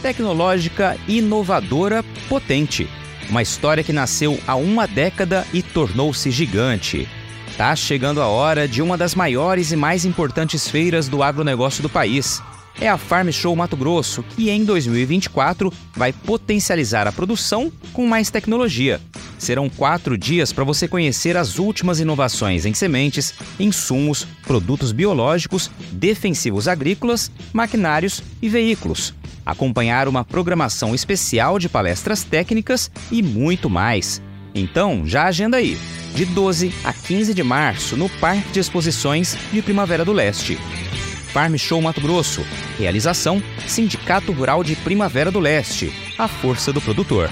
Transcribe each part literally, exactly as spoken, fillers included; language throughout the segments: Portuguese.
Tecnológica, inovadora, potente. Uma história que nasceu há uma década e tornou-se gigante. Tá chegando a hora de uma das maiores e mais importantes feiras do agronegócio do país. É a Farm Show Mato Grosso, que em dois mil e vinte e quatro vai potencializar a produção com mais tecnologia. Serão quatro dias para você conhecer as últimas inovações em sementes, insumos, produtos biológicos, defensivos agrícolas, maquinários e veículos. Acompanhar uma programação especial de palestras técnicas e muito mais. Então, já agenda aí, de doze a quinze de março, no Parque de Exposições de Primavera do Leste. Farm Show Mato Grosso. Realização: Sindicato Rural de Primavera do Leste. A força do produtor.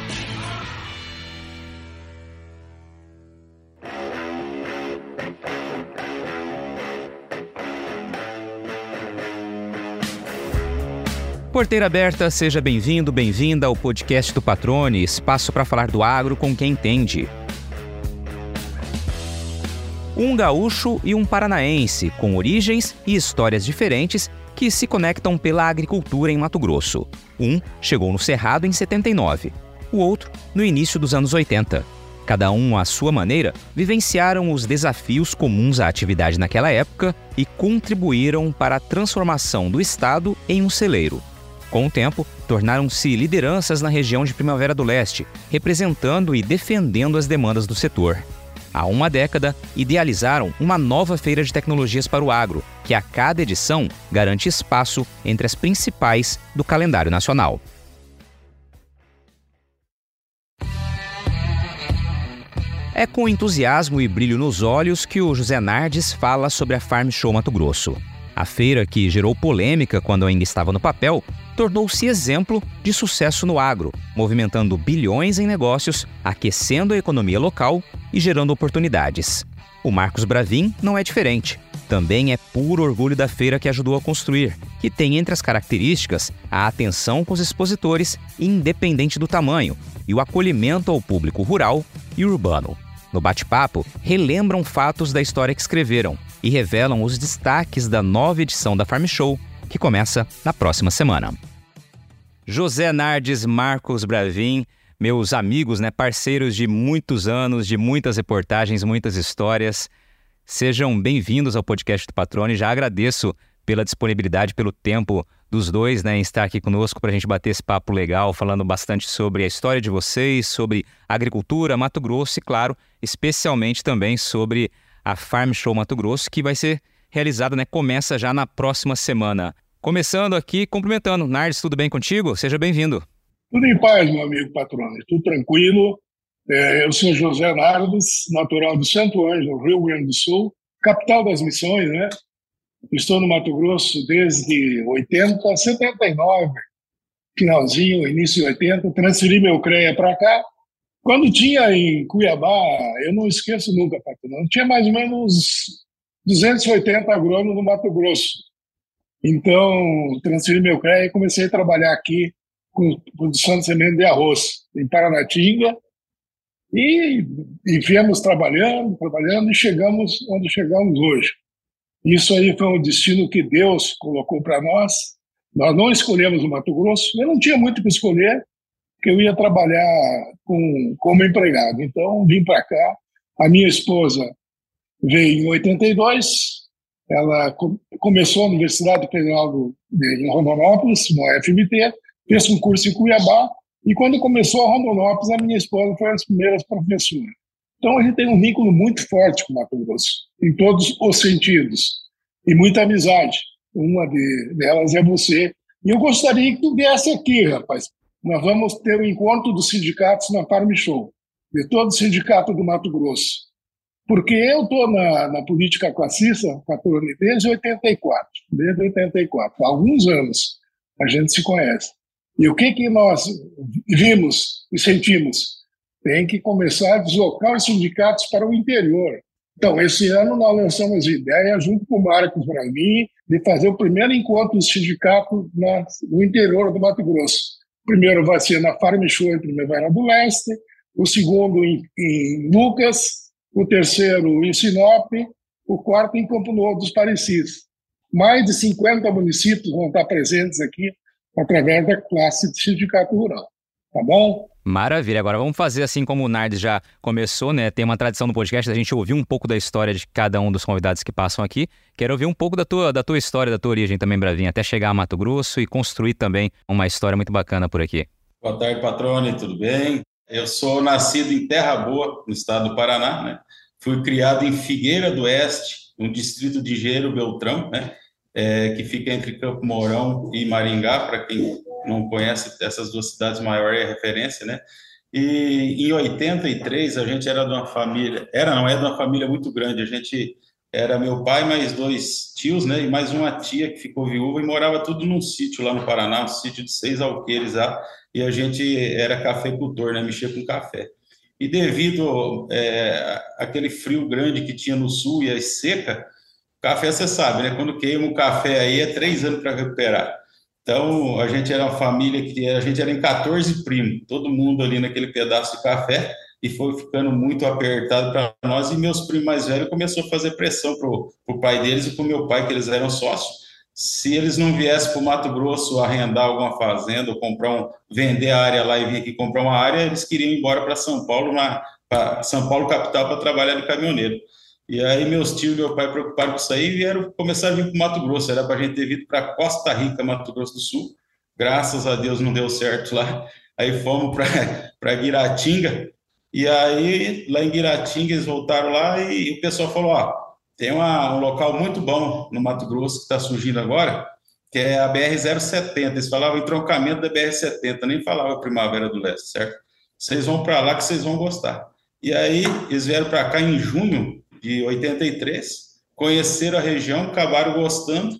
Porteira aberta, seja bem-vindo, bem-vinda ao podcast do Patrone, espaço para falar do agro com quem entende. Um gaúcho e um paranaense, com origens e histórias diferentes que se conectam pela agricultura em Mato Grosso. Um chegou no Cerrado em setenta e nove, o outro no início dos anos oitenta. Cada um, à sua maneira, vivenciaram os desafios comuns à atividade naquela época e contribuíram para a transformação do estado em um celeiro. Com o tempo, tornaram-se lideranças na região de Primavera do Leste, representando e defendendo as demandas do setor. Há uma década, idealizaram uma nova feira de tecnologias para o agro, que a cada edição garante espaço entre as principais do calendário nacional. É com entusiasmo e brilho nos olhos que o José Nardes fala sobre a Farm Show Mato Grosso. A feira, que gerou polêmica quando ainda estava no papel, tornou-se exemplo de sucesso no agro, movimentando bilhões em negócios, aquecendo a economia local e gerando oportunidades. O Marcos Bravin não é diferente. Também é puro orgulho da feira que ajudou a construir, que tem entre as características a atenção com os expositores, independente do tamanho, e o acolhimento ao público rural e urbano. No bate-papo, relembram fatos da história que escreveram e revelam os destaques da nova edição da Farm Show, que começa na próxima semana. José Nardes, Marcos Bravin, meus amigos, né, parceiros de muitos anos, de muitas reportagens, muitas histórias, sejam bem-vindos ao podcast do Patrone. Já agradeço pela disponibilidade, pelo tempo dos dois, né, em estar aqui conosco para a gente bater esse papo legal, falando bastante sobre a história de vocês, sobre agricultura, Mato Grosso e, claro, especialmente também sobre a Farm Show Mato Grosso, que vai ser realizada, né, começa já na próxima semana. Começando aqui, cumprimentando. Nardes, tudo bem contigo? Seja bem-vindo. Tudo em paz, meu amigo Patrone, tudo tranquilo. É, eu sou José Nardes, natural de Santo Ângelo, Rio Grande do Sul, capital das missões, né? Estou no Mato Grosso desde oitenta, setenta e nove, finalzinho, início de oitenta, transferi meu CREA para cá. Quando tinha em Cuiabá, eu não esqueço nunca, Patrone, tinha mais ou menos duzentos e oitenta agrônomos no Mato Grosso. Então, transferi meu CREA e comecei a trabalhar aqui com produção de semente de arroz em Paranatinga e, e viemos trabalhando, trabalhando e chegamos onde chegamos hoje. Isso aí foi um destino que Deus colocou para nós. Nós não escolhemos o Mato Grosso, eu não tinha muito o que escolher, porque eu ia trabalhar com, como empregado. Então, vim para cá. A minha esposa veio em oitenta e dois, ela co- começou a Universidade Federal do, de, em Rondonópolis, no U F M T, fez um curso em Cuiabá, e quando começou a Rondonópolis, a minha esposa foi uma das primeiras professoras. Então, a gente tem um vínculo muito forte com o Mato Grosso, em todos os sentidos, e muita amizade. Uma de, delas é você. E eu gostaria que tu viesse aqui, rapaz. Nós vamos ter o encontro dos sindicatos na Farm Show, de todo o sindicato do Mato Grosso. Porque eu estou na, na política classista, Patrone, desde oitenta e quatro, desde oitenta e quatro, há alguns anos a gente se conhece. E o que, que nós vimos e sentimos? Tem que começar a deslocar os sindicatos para o interior. Então, esse ano nós lançamos a ideia, junto com o Marcos Bravin, de fazer o primeiro encontro do sindicato na, no interior do Mato Grosso. O primeiro vai ser na Farm Show em Primavera do Leste, o segundo em, em Lucas, o terceiro em Sinop, o quarto em Campo Novo dos Parecis. Mais de cinquenta municípios vão estar presentes aqui através da classe de sindicato rural. Tá bom? Maravilha. Agora vamos fazer assim como o Nardes já começou, né? Tem uma tradição no podcast da gente ouvir um pouco da história de cada um dos convidados que passam aqui. Quero ouvir um pouco da tua, da tua história, da tua origem também, Bravinha, até chegar a Mato Grosso e construir também uma história muito bacana por aqui. Boa tarde, Patrone, tudo bem? Eu sou nascido em Terra Boa, no estado do Paraná, né? Fui criado em Figueira do Oeste, no distrito de Engenheiro Beltrão, né? É, que fica entre Campo Mourão e Maringá, para quem não conhece essas duas cidades maiores, é referência, né? E em oitenta e três a gente era de uma família, era, não é de uma família muito grande, a gente era meu pai, mais dois tios, né? E mais uma tia que ficou viúva e morava tudo num sítio lá no Paraná, um sítio de seis alqueires lá, e a gente era cafeicultor, né? Mexia com café. E devido é, àquele frio grande que tinha no sul e a seca, café, você sabe, né? Quando queima o café aí, é três anos para recuperar. Então, a gente era uma família que a gente era em quatorze primos, todo mundo ali naquele pedaço de café, e foi ficando muito apertado para nós. E meus primos mais velhos começaram a fazer pressão para o pai deles e para o meu pai, que eles eram sócios. Se eles não viessem para o Mato Grosso arrendar alguma fazenda, ou comprar um, vender a área lá e vir aqui comprar uma área, eles queriam ir embora para São Paulo, para São Paulo capital, para trabalhar de caminhoneiro. E aí meus tios e meu pai preocuparam com isso aí e vieram começar a vir para o Mato Grosso. Era para a gente ter vindo para Costa Rica, Mato Grosso do Sul. Graças a Deus não deu certo lá. Aí fomos para Guiratinga. E aí, lá em Guiratinga, eles voltaram lá e o pessoal falou, ó, tem uma, um local muito bom no Mato Grosso que está surgindo agora, que é a B R zero setenta. Eles falavam entroncamento da B R setenta, nem falavam Primavera do Leste, certo? Vocês vão para lá que vocês vão gostar. E aí, eles vieram para cá em junho de oitenta e três, conheceram a região, acabaram gostando,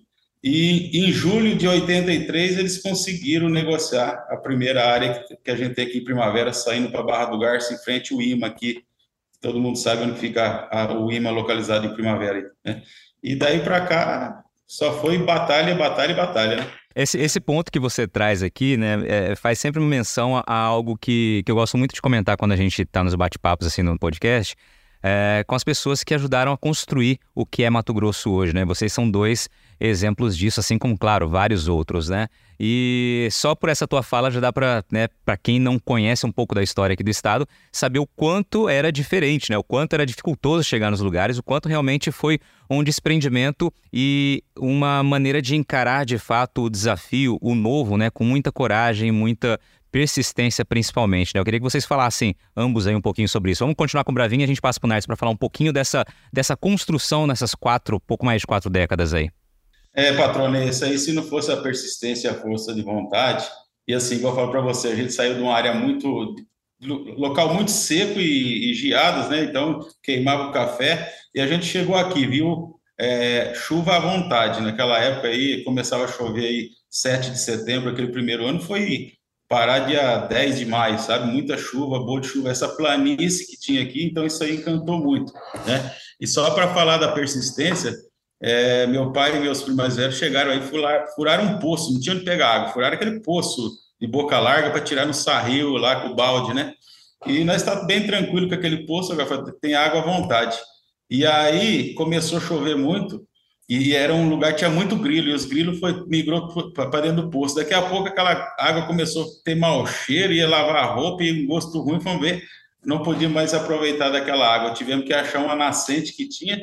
e em julho de oitenta e três eles conseguiram negociar a primeira área que a gente tem aqui em Primavera, saindo para Barra do Garça, em frente ao I M A aqui, todo mundo sabe onde fica a, o I M A localizado em Primavera, né? E daí para cá só foi batalha, batalha e batalha, né? Esse, esse ponto que você traz aqui, né, é, faz sempre menção a, a algo que, que eu gosto muito de comentar quando a gente está nos bate-papos assim no podcast, É, com as pessoas que ajudaram a construir o que é Mato Grosso hoje, né? Vocês são dois exemplos disso, assim como, claro, vários outros, né? E só por essa tua fala já dá para, né, para quem não conhece um pouco da história aqui do estado, saber o quanto era diferente, né? O quanto era dificultoso chegar nos lugares, o quanto realmente foi um desprendimento e uma maneira de encarar, de fato, o desafio, o novo, né? Com muita coragem, muita persistência principalmente, né? Eu queria que vocês falassem ambos aí um pouquinho sobre isso. Vamos continuar com o Bravinha, a gente passa para o Nardes para falar um pouquinho dessa, dessa construção nessas quatro, pouco mais de quatro décadas aí. É, patrona, isso aí, se não fosse a persistência e a força de vontade, e assim, igual eu falo para você, a gente saiu de uma área muito, local muito seco e, e geadas, né? Então, queimava o café, e a gente chegou aqui, viu, é, chuva à vontade. Naquela época aí, começava a chover aí sete de setembro, aquele primeiro ano, foi parar dia dez de maio, sabe? Muita chuva, boa de chuva, essa planície que tinha aqui, então isso aí encantou muito, né? E só para falar da persistência, é, meu pai e meus primos mais velhos chegaram aí, furaram, furaram um poço, não tinha onde pegar água, furaram aquele poço de boca larga para tirar no sarril lá com o balde, né? E nós estávamos bem tranquilo com aquele poço, tem água à vontade. E aí começou a chover muito, e era um lugar que tinha muito grilo, e os grilos foi, migrou para dentro do poço. Daqui a pouco aquela água começou a ter mau cheiro, ia lavar a roupa e um gosto ruim, vamos ver, não podíamos mais aproveitar daquela água. Tivemos que achar uma nascente que tinha.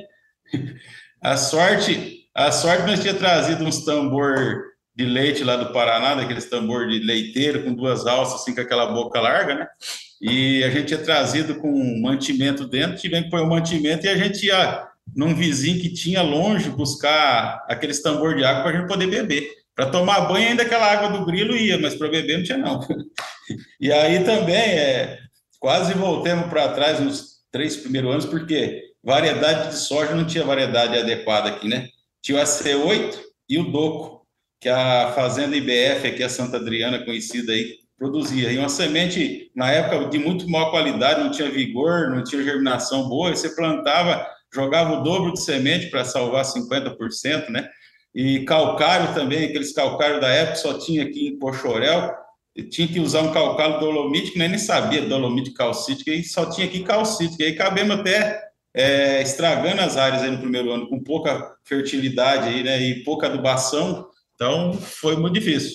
A sorte, a sorte nós tínhamos trazido uns tambor de leite lá do Paraná, daqueles tambor de leiteiro com duas alças, assim, com aquela boca larga, né? E a gente tinha trazido com um mantimento dentro, tivemos que pôr o mantimento e a gente ia num vizinho que tinha longe buscar aqueles tambor de água para a gente poder beber. Para tomar banho ainda aquela água do grilo ia, mas para beber não tinha não. E aí também é, quase voltemos para trás nos três primeiros anos, porque variedade de soja não tinha variedade adequada aqui, né? Tinha o A C oito e o DOCO, que a fazenda I B F, aqui a Santa Adriana, conhecida aí, produzia. E uma semente, na época, de muito má qualidade, não tinha vigor, não tinha germinação boa, e você plantava, jogava o dobro de semente para salvar cinquenta por cento, né? E calcário também, aqueles calcários da época só tinha aqui em Pochorel, tinha que usar um calcário dolomítico, nem sabia dolomite calcítico, e só tinha aqui calcítico, e aí cabemos até é, estragando as áreas aí no primeiro ano, com pouca fertilidade aí, né, e pouca adubação, então foi muito difícil.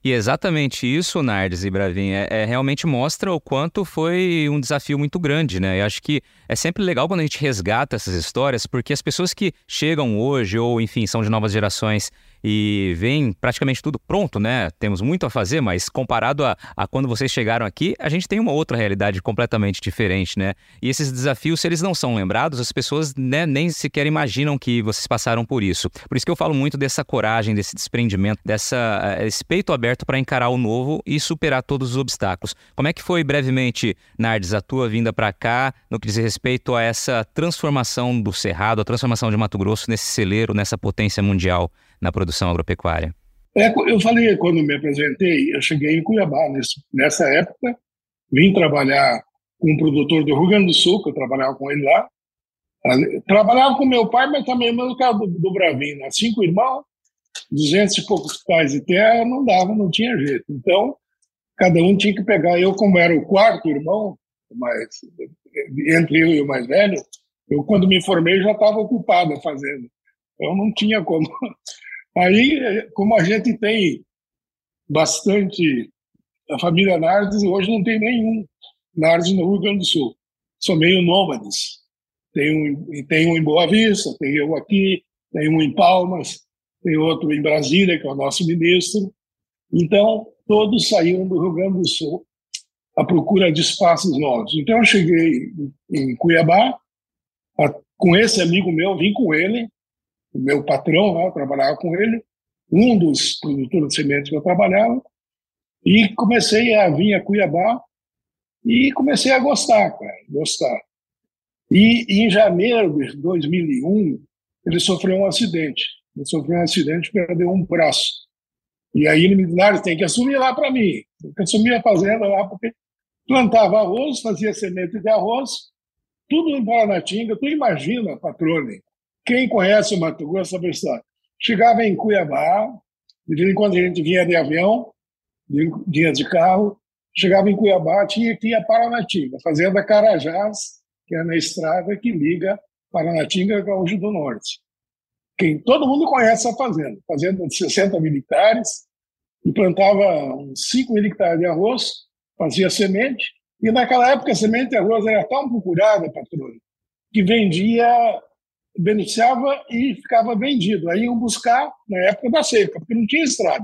E exatamente isso, Nardes e Bravin, é, é, realmente mostra o quanto foi um desafio muito grande, né? Eu acho que é sempre legal quando a gente resgata essas histórias, porque as pessoas que chegam hoje, ou enfim, são de novas gerações e veem praticamente tudo pronto, né? Temos muito a fazer, mas comparado a, a quando vocês chegaram aqui, a gente tem uma outra realidade completamente diferente, né? E esses desafios, se eles não são lembrados, as pessoas, né, nem sequer imaginam que vocês passaram por isso. Por isso que eu falo muito dessa coragem, desse desprendimento, dessa, esse peito aberto para encarar o novo e superar todos os obstáculos. Como é que foi, brevemente, Nardes, a tua vinda para cá, no que diz respeito a essa transformação do Cerrado, a transformação de Mato Grosso nesse celeiro, nessa potência mundial na produção agropecuária? É, eu falei, quando me apresentei, eu cheguei em Cuiabá, nesse, nessa época, vim trabalhar com um produtor do Rio Grande do Sul, que eu trabalhava com ele lá. Trabalhava com meu pai, mas também no caso do, do Bravin, né? Cinco irmãos, duzentos e poucos pais de terra, não dava, não tinha jeito. Então, cada um tinha que pegar. Eu, como era o quarto irmão, mas entre eu e o mais velho, eu, quando me formei, já estava ocupado a fazenda. Então, não tinha como. Aí, como a gente tem bastante, a família Nardes, hoje não tem nenhum Nardes no Rio Grande do Sul. São meio nômades. Tem um, tem um em Boa Vista, tem eu aqui, tem um em Palmas, tem outro em Brasília, que é o nosso ministro. Então, todos saíram do Rio Grande do Sul à procura de espaços novos. Então, eu cheguei em Cuiabá, a, com esse amigo meu, vim com ele, o meu patrão, né, eu trabalhava com ele, um dos produtores de sementes que eu trabalhava, e comecei a vir a Cuiabá e comecei a gostar, cara, gostar. E, e em janeiro de dois mil e um, ele sofreu um acidente. Ele sofreu um acidente e perdeu um braço. E aí ele me disse, tem que assumir lá para mim. Tem que assumir a fazenda lá, porque plantava arroz, fazia semente de arroz, tudo em Paranatinga. Tu imagina, patrone, quem conhece o Mato Grosso sabe a história. Chegava em Cuiabá, de vez em quando a gente vinha de avião, vinha de carro, chegava em Cuiabá, tinha que ir a Paranatinga, fazenda Carajás, que é na estrada que liga Paranatinga e Gaúcho do Norte. Quem, todo mundo conhece a fazenda, fazenda de sessenta mil hectares, e plantava uns cinco mil hectares de arroz, fazia semente, e naquela época a semente de arroz era tão procurada, patrônio, que vendia, beneficiava e ficava vendido. Aí iam buscar na época da seca, porque não tinha estrada.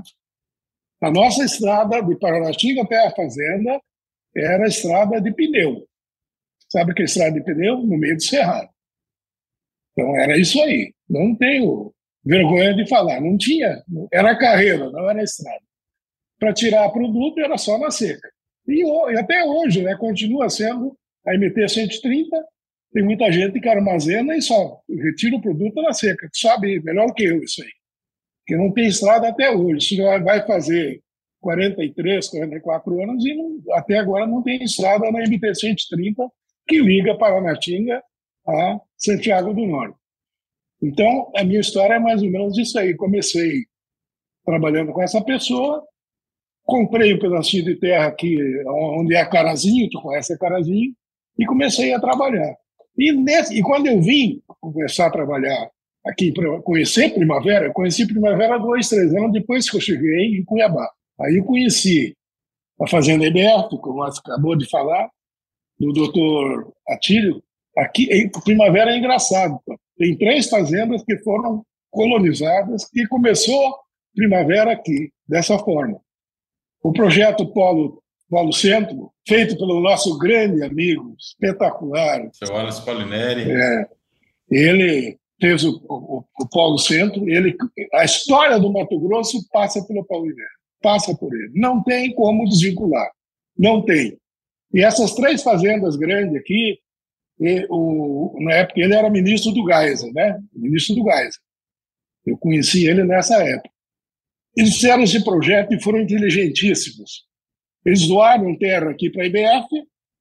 A nossa estrada de Paranatinga até a fazenda era a estrada de pneu. Sabe que é estrada de pneu? No meio do cerrado. Então era isso aí. Não tenho vergonha de falar. Não tinha. Era carreira, não era estrada. Para tirar produto era só na seca. E, e até hoje, né, continua sendo a M T cento e trinta. Tem muita gente que armazena e só retira o produto na seca. Tu sabe melhor que eu isso aí. Porque não tem estrada até hoje. Isso vai fazer quarenta e três, quarenta e quatro anos e não, até agora não tem estrada na M T cento e trinta que liga Paranatinga a Santiago do Norte. Então, a minha história é mais ou menos isso aí. Comecei trabalhando com essa pessoa, comprei um pedacinho de terra aqui, onde é Carazinho, tu conhece a Carazinho, e comecei a trabalhar. E, nesse, e quando eu vim começar a trabalhar aqui, para conhecer Primavera, eu conheci Primavera dois, três anos depois que eu cheguei em Cuiabá. Aí eu conheci a Fazenda Heberto, como você acabou de falar, do doutor Atílio. Aqui, em Primavera é engraçado. Tem três fazendas que foram colonizadas e começou Primavera aqui, dessa forma. O projeto Polo, Polo Centro, feito pelo nosso grande amigo, espetacular. Seu Wallace Paulinelli. É, ele fez o, o, o Polo Centro. Ele, a história do Mato Grosso passa pelo Paulinelli, passa por ele. Não tem como desvincular. Não tem. E essas três fazendas grandes aqui, e o, na época ele era ministro do Geisel, né? Ministro do Geisel. Eu conheci ele nessa época. Eles fizeram esse projeto e foram inteligentíssimos. Eles doaram terra aqui para a I B F,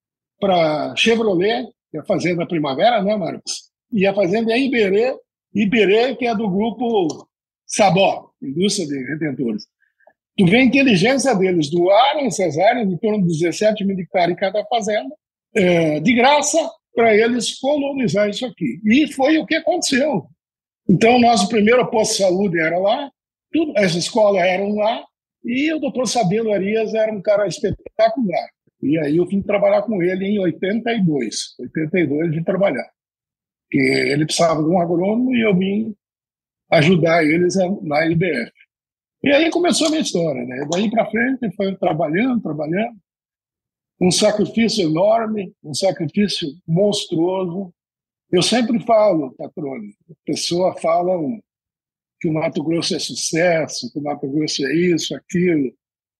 para Chevrolet, que é a Fazenda Primavera, né, Marcos? E a fazenda é Iberê, Iberê, que é do grupo Sabó, Indústria de Retentores. Tu vê a inteligência deles, doaram essas áreas, em torno de dezessete mil hectares em cada fazenda, é, de graça, para eles colonizar isso aqui. E foi o que aconteceu. Então, o nosso primeiro posto de saúde era lá, tudo, as escolas eram lá, E o doutor Sabino Arias era um cara espetacular. E aí eu vim trabalhar com ele em oitenta e dois. oitenta e dois eu vim trabalhar. Porque ele precisava de um agrônomo e eu vim ajudar eles na I B F. E aí começou a minha história, né? Daí para frente foi trabalhando, trabalhando. Um sacrifício enorme, um sacrifício monstruoso. Eu sempre falo, Patrone, a pessoa fala que o Mato Grosso é sucesso, que o Mato Grosso é isso, aquilo.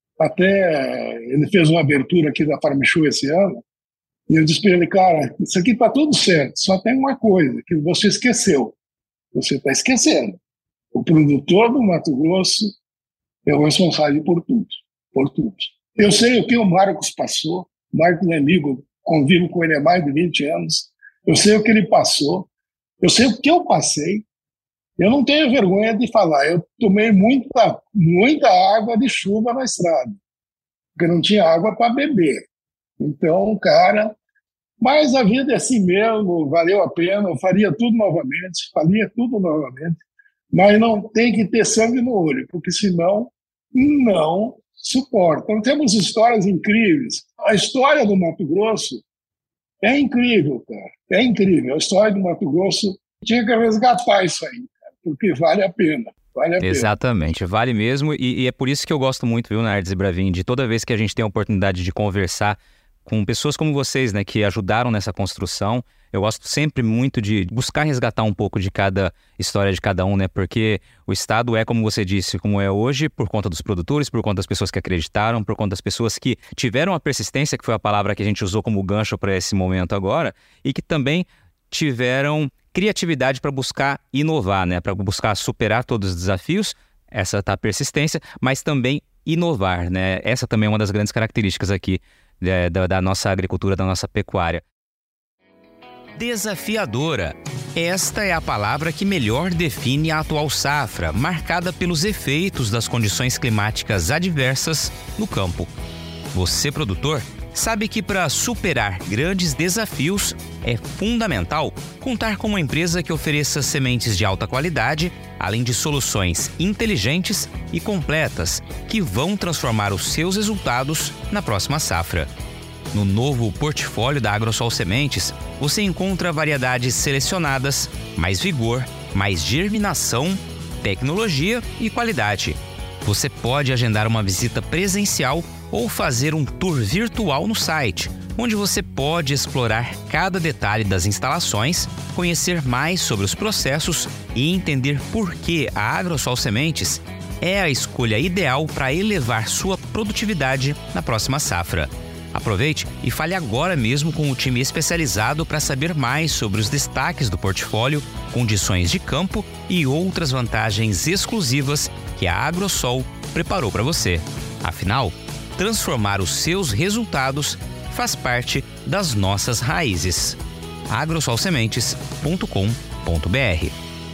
Até ele fez uma abertura aqui da Farm Show esse ano, e eu disse para ele, cara, isso aqui está tudo certo, só tem uma coisa que você esqueceu. Você está esquecendo. O produtor do Mato Grosso é o responsável por tudo, por tudo. Eu sei o que o Marcos passou, o Marcos é amigo, convivo com ele há mais de vinte anos, eu sei o que ele passou, eu sei o que eu passei, eu não tenho vergonha de falar, eu tomei muita, muita água de chuva na estrada, porque não tinha água para beber. Então, cara, mas a vida é assim mesmo, valeu a pena, eu faria tudo novamente, faria tudo novamente, mas não tem que ter sangue no olho, porque senão não suporta. Então, temos histórias incríveis. A história do Mato Grosso é incrível, cara, é incrível. A história do Mato Grosso tinha que resgatar isso aí, cara, porque vale a pena. Vale a Exatamente, pena. Vale mesmo, e, e é por isso que eu gosto muito, viu, Nardes e Bravin, de toda vez que a gente tem a oportunidade de conversar com pessoas como vocês, né, que ajudaram nessa construção. Eu gosto sempre muito de buscar resgatar um pouco de cada história de cada um, né, porque o Estado é, como você disse, como é hoje, por conta dos produtores, por conta das pessoas que acreditaram, por conta das pessoas que tiveram a persistência, que foi a palavra que a gente usou como gancho para esse momento agora, e que também tiveram criatividade para buscar inovar, né, para buscar superar todos os desafios, essa tá a persistência, mas também inovar, né, essa também é uma das grandes características aqui É, da, da nossa agricultura, da nossa pecuária. Desafiadora. Esta é a palavra que melhor define a atual safra, marcada pelos efeitos das condições climáticas adversas no campo. Você, produtor, sabe que para superar grandes desafios é fundamental contar com uma empresa que ofereça sementes de alta qualidade, além de soluções inteligentes e completas que vão transformar os seus resultados na próxima safra. No novo portfólio da Agrosol Sementes, você encontra variedades selecionadas, mais vigor, mais germinação, tecnologia e qualidade. Você pode agendar uma visita presencial ou fazer um tour virtual no site, onde você pode explorar cada detalhe das instalações, conhecer mais sobre os processos e entender por que a Agrosol Sementes é a escolha ideal para elevar sua produtividade na próxima safra. Aproveite e fale agora mesmo com o time especializado para saber mais sobre os destaques do portfólio, condições de campo e outras vantagens exclusivas que a Agrosol preparou para você. Afinal, transformar os seus resultados faz parte das nossas raízes. agrosol sementes ponto com ponto b r.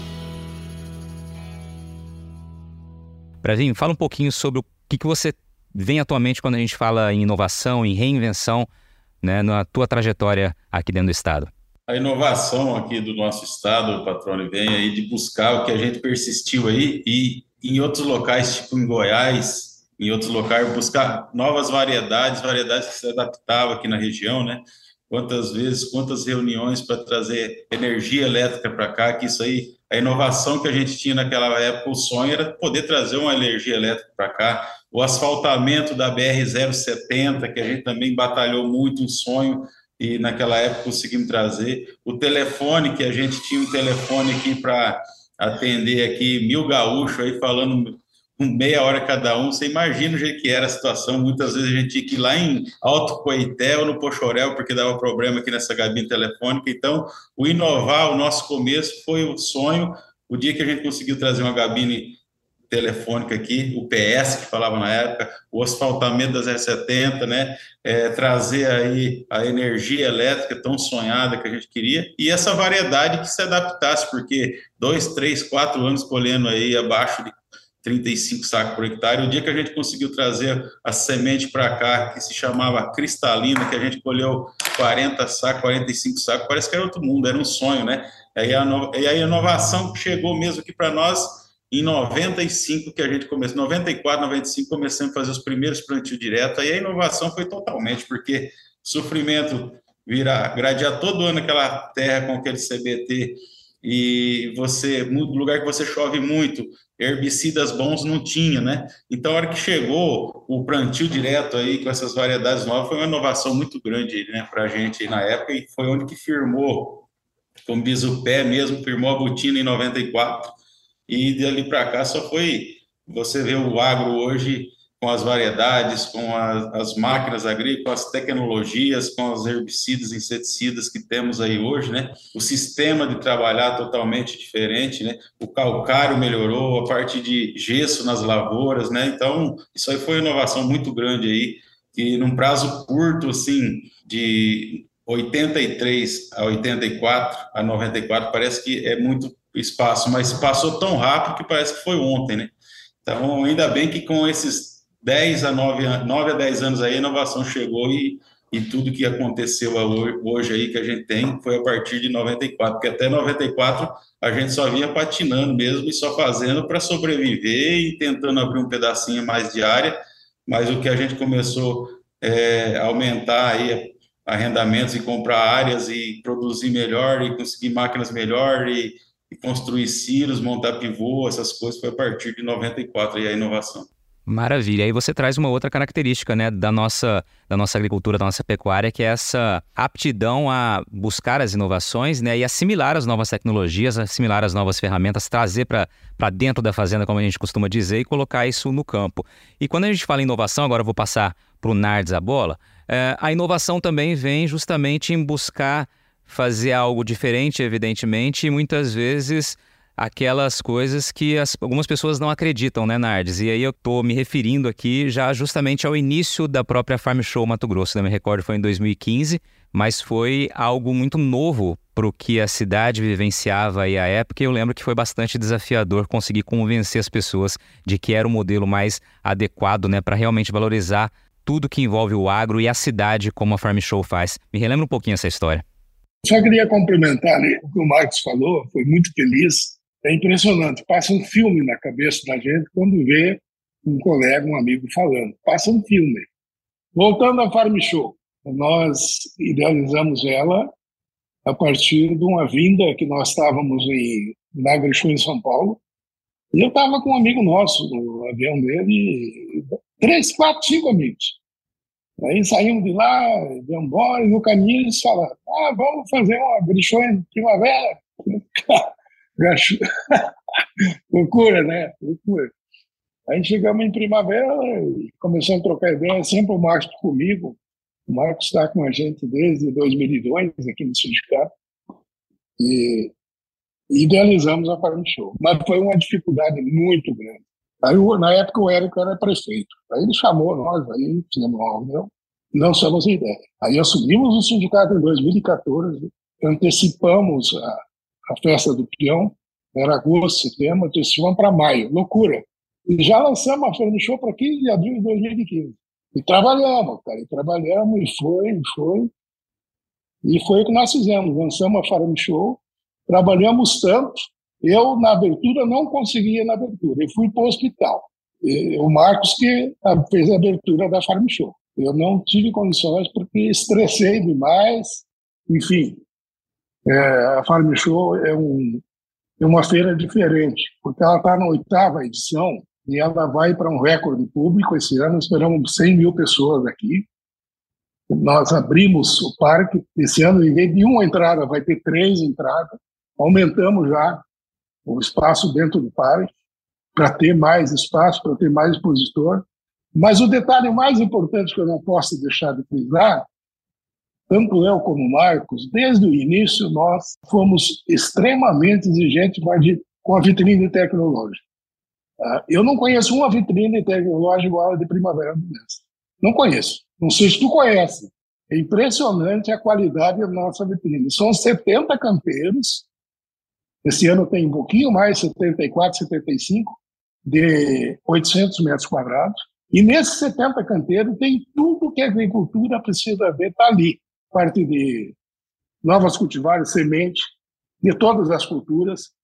Bravin, fala um pouquinho sobre o que, que você vem atualmente quando a gente fala em inovação, em reinvenção, né, na tua trajetória aqui dentro do Estado. A inovação aqui do nosso Estado, Patrone, vem aí de buscar o que a gente persistiu aí e em outros locais, tipo em Goiás, em outros locais, buscar novas variedades, variedades que se adaptavam aqui na região, né? Quantas vezes, quantas reuniões para trazer energia elétrica para cá, que isso aí, a inovação que a gente tinha naquela época, o sonho era poder trazer uma energia elétrica para cá, o asfaltamento da B R zero setenta, que a gente também batalhou muito, um sonho, e naquela época conseguimos trazer, o telefone, que a gente tinha um telefone aqui para atender aqui mil gaúchos aí falando meia hora cada um, você imagina o jeito que era a situação, muitas vezes a gente tinha que ir lá em Alto Coité ou no Pochorel, porque dava problema aqui nessa cabine telefônica. Então, o inovar, o nosso começo foi o sonho, o dia que a gente conseguiu trazer uma cabine telefônica aqui, o P S que falava na época, o asfaltamento das zero setenta, né, é, trazer aí a energia elétrica tão sonhada que a gente queria, e essa variedade que se adaptasse, porque dois, três, quatro anos colhendo aí abaixo de trinta e cinco sacos por hectare, o dia que a gente conseguiu trazer a semente para cá, que se chamava cristalina, que a gente colheu quarenta sacos, quarenta e cinco sacos, parece que era outro mundo, era um sonho, né? E aí a, no... e aí a inovação que chegou mesmo aqui para nós, em noventa e cinco que a gente começou, noventa e quatro, noventa e cinco, começamos a fazer os primeiros plantios direto, aí a inovação foi totalmente, porque sofrimento vira, gradear todo ano aquela terra com aquele C B T, e você, no lugar que você chove muito, herbicidas bons não tinha, né? Então, a hora que chegou o plantio direto aí com essas variedades novas, foi uma inovação muito grande, né, para a gente na época, e foi onde que firmou, como diz o pé mesmo, firmou a botina em noventa e quatro, e dali para cá só foi, você vê o agro hoje com as variedades, com as, as máquinas agrícolas, as tecnologias, com os herbicidas, inseticidas que temos aí hoje, né? O sistema de trabalhar totalmente diferente, né? O calcário melhorou, a parte de gesso nas lavouras, né? Então, isso aí foi uma inovação muito grande aí, que num prazo curto, assim, de oitenta e três a oitenta e quatro, a noventa e quatro, parece que é muito espaço, mas passou tão rápido que parece que foi ontem, né? Então, ainda bem que com esses dez a nove, nove a dez anos aí, a inovação chegou e, e tudo que aconteceu hoje aí que a gente tem foi a partir de noventa e quatro, porque até noventa e quatro a gente só vinha patinando mesmo e só fazendo para sobreviver e tentando abrir um pedacinho mais de área, mas o que a gente começou é, a aumentar aí arrendamentos e comprar áreas e produzir melhor e conseguir máquinas melhor e, e construir silos, montar pivô, essas coisas, foi a partir de noventa e quatro aí a inovação. Maravilha. Aí você traz uma outra característica, né, da nossa, da nossa agricultura, da nossa pecuária, que é essa aptidão a buscar as inovações, né, e assimilar as novas tecnologias, assimilar as novas ferramentas, trazer para para dentro da fazenda, como a gente costuma dizer, e colocar isso no campo. E quando a gente fala em inovação, agora eu vou passar para o Nardes a bola, é, a inovação também vem justamente em buscar fazer algo diferente, evidentemente, e muitas vezes aquelas coisas que as, algumas pessoas não acreditam, né, Nardes? E aí eu estou me referindo aqui já justamente ao início da própria Farm Show Mato Grosso, né? Me recordo, foi em dois mil e quinze, mas foi algo muito novo para o que a cidade vivenciava aí à época, e eu lembro que foi bastante desafiador conseguir convencer as pessoas de que era o modelo mais adequado, né, para realmente valorizar tudo que envolve o agro e a cidade como a Farm Show faz. Me relembra um pouquinho essa história. Só queria complementar, né, o que o Marcos falou, foi muito feliz. É impressionante, passa um filme na cabeça da gente quando vê um colega, um amigo falando. Passa um filme. Voltando à Farm Show, nós idealizamos ela a partir de uma vinda que nós estávamos em, na AgriShow em São Paulo, e eu estava com um amigo nosso no avião dele, três, quatro, cinco amigos. Aí saímos de lá, viemos embora, e no caminho eles falaram, ah, vamos fazer uma AgriShow em primavera. Loucura, né? Loucura. Aí chegamos em primavera e começamos a trocar ideia, sempre o Marcos comigo. O Marcos está com a gente desde dois mil e dois aqui no sindicato e idealizamos a Farm Show. Mas foi uma dificuldade muito grande. Aí, na época, o Érico era prefeito. Aí ele chamou nós, aí fizemos uma reunião, não somos ideia. Aí assumimos o sindicato em dois mil e quatorze, antecipamos a, a festa do peão, era agosto, setembro, antecipamos para maio. Loucura. E já lançamos a Farm Show para quinze de abril de dois mil e quinze. E trabalhamos, cara, e trabalhamos, e foi, e foi. E foi o que nós fizemos, lançamos a Farm Show, trabalhamos tanto, eu na abertura não conseguia na abertura, eu fui para o hospital. E o Marcos que fez a abertura da Farm Show. Eu não tive condições porque estressei demais, enfim. É, a Farm Show é, um, é uma feira diferente, porque ela está na oitava edição, e ela vai para um recorde público. Esse ano esperamos cem mil pessoas aqui. Nós abrimos o parque. Esse ano, em vez de uma entrada, vai ter três entradas. Aumentamos já o espaço dentro do parque para ter mais espaço, para ter mais expositor. Mas o detalhe mais importante que eu não posso deixar de frisar, tanto eu como o Marcos, desde o início nós fomos extremamente exigentes com a vitrine tecnológica. Eu não conheço uma vitrine tecnológica igual a de Primavera do Mês. Não conheço. Não sei se tu conhece. É impressionante a qualidade da nossa vitrine. São setenta canteiros. Esse ano tem um pouquinho mais, setenta e quatro, setenta e cinco, de oitocentos metros quadrados. E nesses setenta canteiros tem tudo que a agricultura precisa ver, está ali. Parte de novas cultivares, semente, de todas as culturas,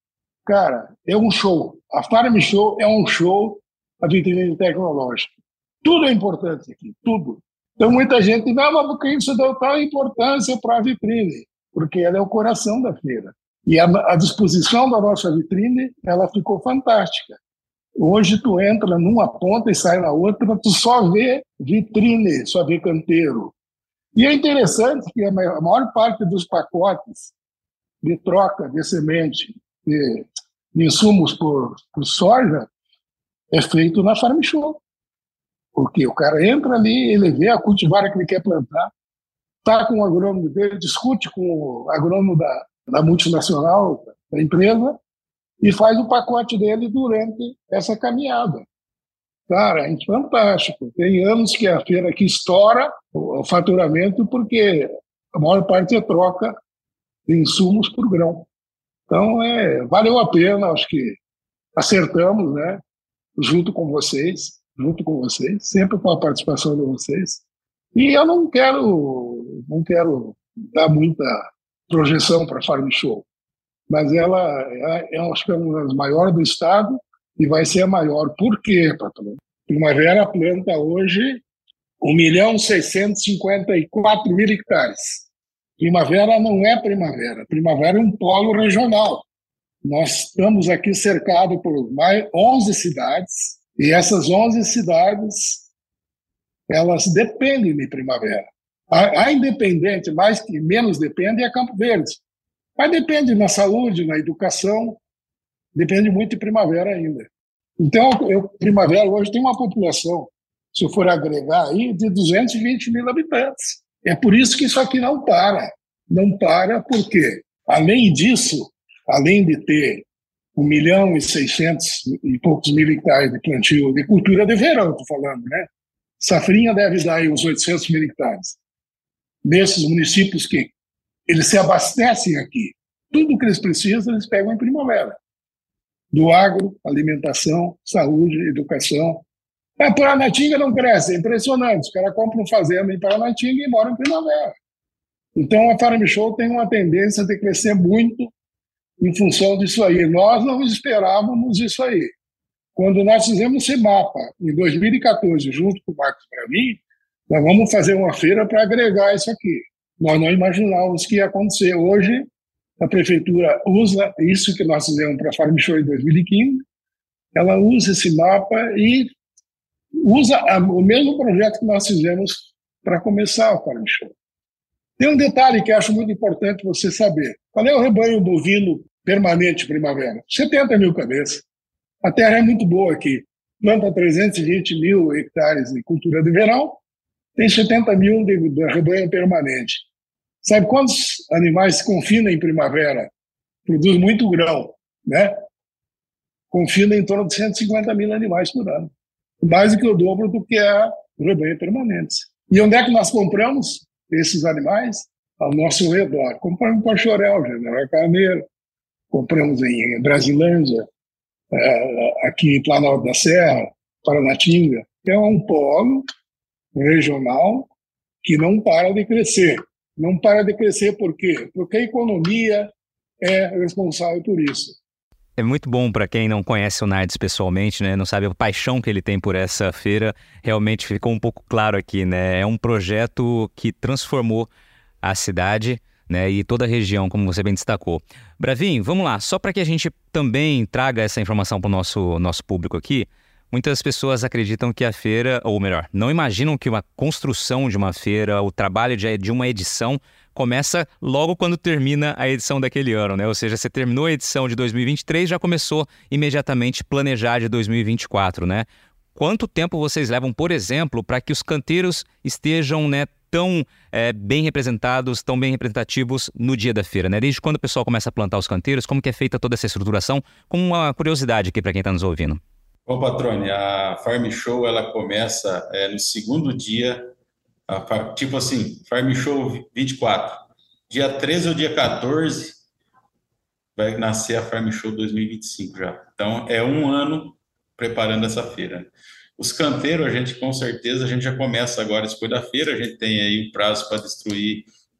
cara, é um show. A Farm Show é um show, a vitrine tecnológica. Tudo é importante aqui, tudo. Então, muita gente, não, mas por que isso deu tal importância para a vitrine? Porque ela é o coração da feira. E a, a disposição da nossa vitrine, ela ficou fantástica. Hoje, tu entra numa ponta e sai na outra, tu só vê vitrine, só vê canteiro. E é interessante que a maior parte dos pacotes de troca de semente, de, de insumos por, por soja, é feito na Farm Show. Porque o cara entra ali, ele vê a cultivar que ele quer plantar, está com o agrônomo dele, discute com o agrônomo da, da multinacional, da empresa, e faz o pacote dele durante essa caminhada. Cara, é fantástico. Tem anos que a feira aqui estoura o faturamento porque a maior parte é troca de insumos por grão. Então, é, valeu a pena, acho que acertamos, né? Junto com vocês, junto com vocês, sempre com a participação de vocês. E eu não quero, não quero dar muita projeção para a Farm Show, mas ela é, é, acho que é uma das maiores do estado e vai ser a maior. Por quê, patrão? Primavera planta hoje um milhão seiscentos e cinquenta e quatro mil hectares. Primavera não é primavera. Primavera é um polo regional. Nós estamos aqui cercados por mais onze cidades e essas onze cidades elas dependem de primavera. A, a independente, mais que menos depende, é Campo Verde. Mas depende na saúde, na educação, depende muito de primavera ainda. Então, eu, primavera hoje tem uma população, se eu for agregar aí, de duzentos e vinte mil habitantes. É por isso que isso aqui não para. Não para porque, além disso, além de ter um milhão e seiscentos e poucos mil hectares de plantio de cultura de verão, estou falando, né? Safrinha deve dar aí uns oitocentos mil hectares. Nesses municípios que eles se abastecem aqui, tudo que eles precisam, eles pegam em primavera. Do agro, alimentação, saúde, educação. A Paranatinga não cresce, é impressionante. Os caras compram fazenda em Paranatinga e moram em primavera. Então, a Farm Show tem uma tendência de crescer muito em função disso aí. Nós não esperávamos isso aí. Quando nós fizemos esse mapa, em dois mil e quatorze, junto com o Marcos Bramin, nós vamos fazer uma feira para agregar isso aqui. Nós não imaginávamos que ia acontecer. Hoje, a prefeitura usa isso que nós fizemos para a Farm Show em dois mil e quinze, ela usa esse mapa e usa a, o mesmo projeto que nós fizemos para começar a Farm Show. Tem um detalhe que eu acho muito importante você saber. Qual é o rebanho bovino permanente primavera? setenta mil cabeças. A terra é muito boa aqui. Planta trezentos e vinte mil hectares de cultura de verão, tem setenta mil de, de rebanho permanente. Sabe quantos animais se confinam em primavera? Produz muito grão, né? Confina em torno de cento e cinquenta mil animais por ano. Mais do que o dobro do que é o rebanho permanente. E onde é que nós compramos esses animais? Ao nosso redor. Compramos em Porchorel, General Carneiro, compramos em Brasilândia, aqui em Planalto da Serra, Paranatinga. É um polo regional que não para de crescer. Não para de crescer por quê? Porque a economia é responsável por isso. É muito bom para quem não conhece o Nardes pessoalmente, né? Não sabe a paixão que ele tem por essa feira. Realmente ficou um pouco claro aqui, né? É um projeto que transformou a cidade, né, e toda a região, como você bem destacou. Bravinho, vamos lá. Só para que a gente também traga essa informação para o nosso, nosso público aqui, muitas pessoas acreditam que a feira, ou melhor, não imaginam que uma construção de uma feira, o trabalho de, de uma edição, começa logo quando termina a edição daquele ano, né? Ou seja, você terminou a edição de dois mil e vinte e três, já começou imediatamente a planejar de dois mil e vinte e quatro, né? Quanto tempo vocês levam, por exemplo, para que os canteiros estejam, né, tão é, bem representados, tão bem representativos no dia da feira, né? Desde quando o pessoal começa a plantar os canteiros, como que é feita toda essa estruturação? Como uma curiosidade aqui para quem está nos ouvindo. Bom, Patrone, a Farm Show ela começa é, no segundo dia, a, tipo assim, Farm Show vinte e quatro. Dia treze ou dia quatorze vai nascer a Farm Show dois mil e vinte e cinco já. Então, é um ano preparando essa feira. Os canteiros, a gente com certeza, a gente já começa agora depois da feira, a gente tem aí um prazo para destruir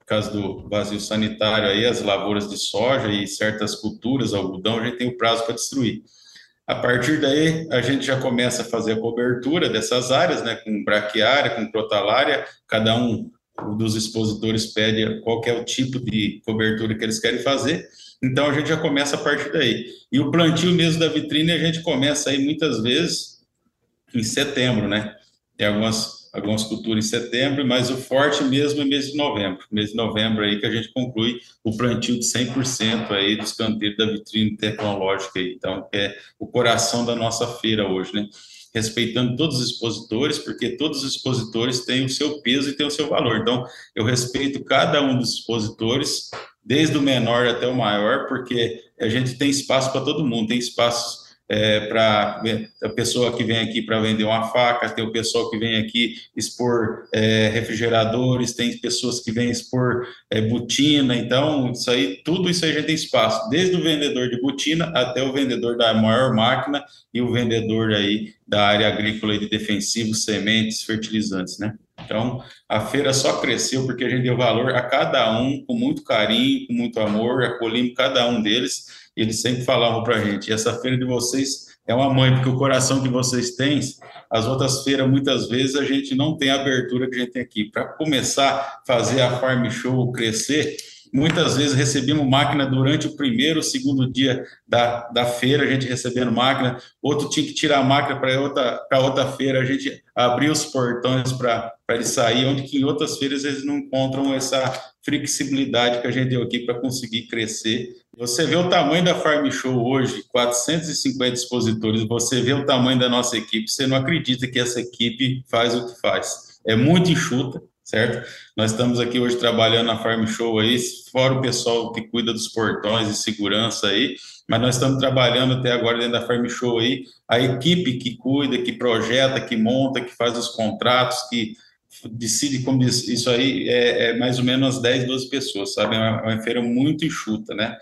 causa do vazio sanitário, aí, as lavouras de soja e certas culturas, algodão, a gente tem o prazo para destruir. A partir daí, a gente já começa a fazer a cobertura dessas áreas, né, com braquiária, com crotalária, cada um dos expositores pede qual que é o tipo de cobertura que eles querem fazer, então a gente já começa a partir daí. E o plantio mesmo da vitrine, a gente começa aí muitas vezes em setembro, né? Tem algumas, algumas culturas em setembro, mas o forte mesmo é mês de novembro. Mês de novembro aí que a gente conclui o plantio de cem por cento aí dos canteiros da vitrine tecnológica aí. Então, é o coração da nossa feira hoje, né? Respeitando todos os expositores, porque todos os expositores têm o seu peso e têm o seu valor. Então, eu respeito cada um dos expositores, desde o menor até o maior, porque a gente tem espaço para todo mundo, tem espaço é, para a pessoa que vem aqui para vender uma faca, tem o pessoal que vem aqui expor é, refrigeradores, tem pessoas que vêm expor é, botina, então isso aí, tudo isso aí a gente tem espaço, desde o vendedor de botina até o vendedor da maior máquina e o vendedor aí da área agrícola e de defensivos, sementes, fertilizantes, né? Então, a feira só cresceu porque a gente deu valor a cada um, com muito carinho, com muito amor, acolhemos cada um deles, e eles sempre falavam para a gente, essa feira de vocês é uma mãe, porque o coração que vocês têm, as outras feiras, muitas vezes, a gente não tem a abertura que a gente tem aqui. Para começar a fazer a Farm Show crescer, muitas vezes recebemos máquina durante o primeiro, o segundo dia da, da feira, a gente recebendo máquina, outro tinha que tirar a máquina para outra, para outra feira, a gente abriu os portões para ele sair, onde que em outras feiras eles não encontram essa flexibilidade que a gente deu aqui para conseguir crescer. Você vê o tamanho da Farm Show hoje, quatrocentos e cinquenta expositores, você vê o tamanho da nossa equipe, você não acredita que essa equipe faz o que faz. É muito enxuta, certo? Nós estamos aqui hoje trabalhando na Farm Show aí, fora o pessoal que cuida dos portões e segurança aí, mas nós estamos trabalhando até agora dentro da Farm Show aí, a equipe que cuida, que projeta, que monta, que faz os contratos, que decide como isso aí, é, é mais ou menos umas dez, doze pessoas, sabe? É uma, uma feira muito enxuta, né?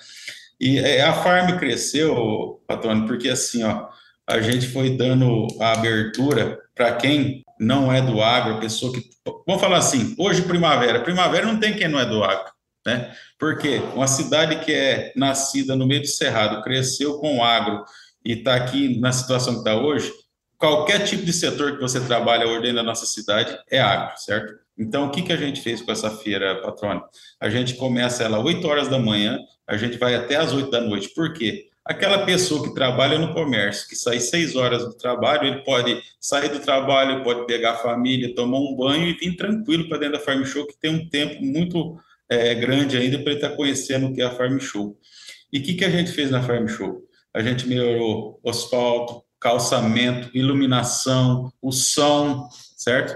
E a Farm cresceu, Patrônio, porque assim, ó, a gente foi dando a abertura para quem não é do agro, a pessoa que... Vamos falar assim, hoje primavera, primavera não tem quem não é do agro, né? Porque uma cidade que é nascida no meio do cerrado, cresceu com o agro e está aqui na situação que está hoje, qualquer tipo de setor que você trabalha hoje dentro da nossa cidade é agro, certo? Então, o que, que a gente fez com essa feira, Patrônio? A gente começa ela às oito horas da manhã, a gente vai até às oito da noite. Por quê? Aquela pessoa que trabalha no comércio, que sai seis horas do trabalho, ele pode sair do trabalho, pode pegar a família, tomar um banho e vir tranquilo para dentro da Farm Show, que tem um tempo muito é, grande ainda para ele estar tá conhecendo o que é a Farm Show. E o que, que a gente fez na Farm Show? A gente melhorou o asfalto, calçamento, iluminação, o som, certo?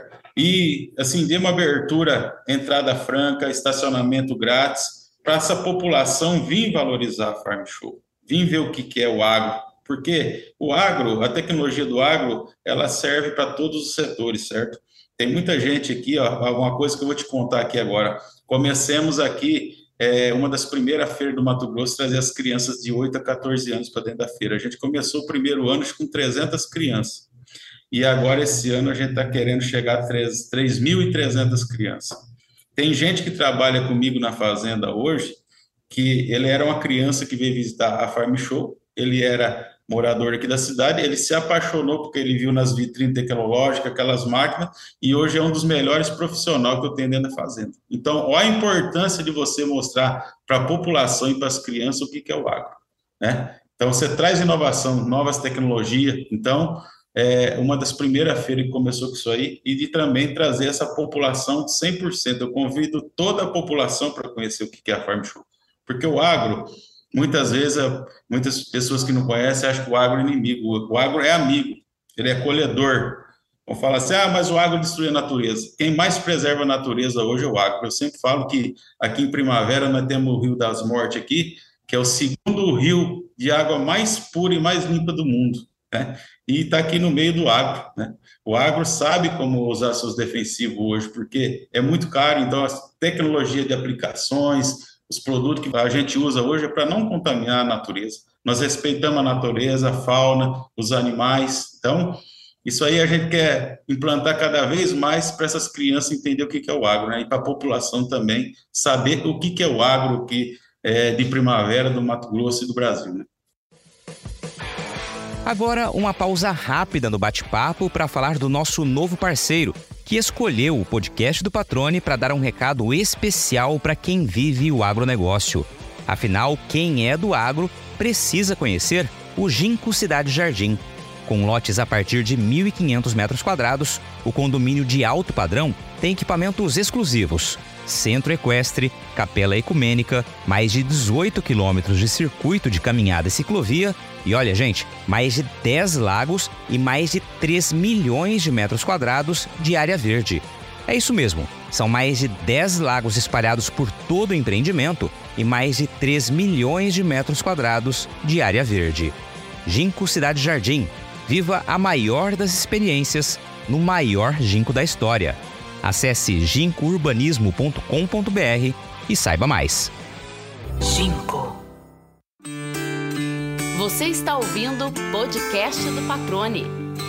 E, assim, deu uma abertura, entrada franca, estacionamento grátis, para essa população vir valorizar a Farm Show, vir ver o que, que é o agro, porque o agro, a tecnologia do agro, ela serve para todos os setores, certo? Tem muita gente aqui, ó, alguma coisa que eu vou te contar aqui agora. Comecemos aqui, é, uma das primeiras feiras do Mato Grosso, trazer as crianças de oito a quatorze anos para dentro da feira. A gente começou o primeiro ano com trezentas crianças. E agora, esse ano, a gente está querendo chegar a três mil e trezentas crianças. Tem gente que trabalha comigo na fazenda hoje, que ele era uma criança que veio visitar a Farm Show, ele era morador aqui da cidade, ele se apaixonou porque ele viu nas vitrines tecnológicas, aquelas máquinas, e hoje é um dos melhores profissionais que eu tenho dentro da fazenda. Então, olha a importância de você mostrar para a população e para as crianças o que é o agro, né? Então, você traz inovação, novas tecnologias, então... é uma das primeiras feiras que começou com isso aí, e de também trazer essa população de cem por cento. Eu convido toda a população para conhecer o que é a Farm Show, porque o agro, muitas vezes, muitas pessoas que não conhecem acham que o agro é inimigo. O agro é amigo, ele é acolhedor. Vão falar assim, ah, mas o agro destrui a natureza. Quem mais preserva a natureza hoje é o agro. Eu sempre falo que aqui em Primavera nós temos o Rio das Mortes aqui, que é o segundo rio de água mais pura e mais limpa do mundo, né? E está aqui no meio do agro, né? O agro sabe como usar seus defensivos hoje, porque é muito caro, então a tecnologia de aplicações, os produtos que a gente usa hoje é para não contaminar a natureza. Nós respeitamos a natureza, a fauna, os animais, então Isso aí a gente quer implantar cada vez mais para essas crianças entenderem o que é o agro, né? E para a população também saber o que é o agro que é de Primavera do Mato Grosso e do Brasil, né? Agora, uma pausa rápida no bate-papo para falar do nosso novo parceiro, que escolheu o podcast do Patrone para dar um recado especial para quem vive o agronegócio. Afinal, quem é do agro precisa conhecer o Ginkgo Cidade Jardim. Com lotes a partir de mil e quinhentos metros quadrados, o condomínio de alto padrão tem equipamentos exclusivos, centro equestre, capela ecumênica, mais de dezoito quilômetros de circuito de caminhada e ciclovia e, olha, gente, mais de dez lagos e mais de três milhões de metros quadrados de área verde. É isso mesmo, são mais de dez lagos espalhados por todo o empreendimento e mais de três milhões de metros quadrados de área verde. Ginkgo Cidade Jardim. Viva a maior das experiências no maior ginkgo da história. Acesse ginkgo urbanismo ponto com ponto b r e saiba mais. Ginkgo. Você está ouvindo o podcast do Patrone.